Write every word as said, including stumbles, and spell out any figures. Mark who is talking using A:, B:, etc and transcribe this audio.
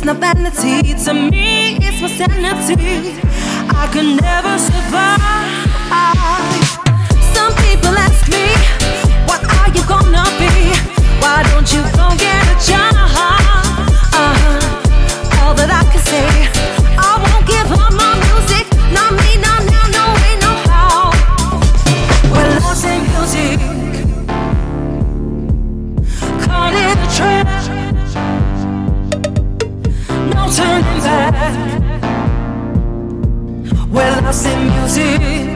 A: not vanity. To me, it's my sanity. I could never survive. Some people ask me, what are you gonna be? Why don't you go get a job? Uh-huh. All that I can say, I won't give up my music. Not me, not now, no way, no how. We're lost in music. Caught in a trap. No turning back. We're lost in music.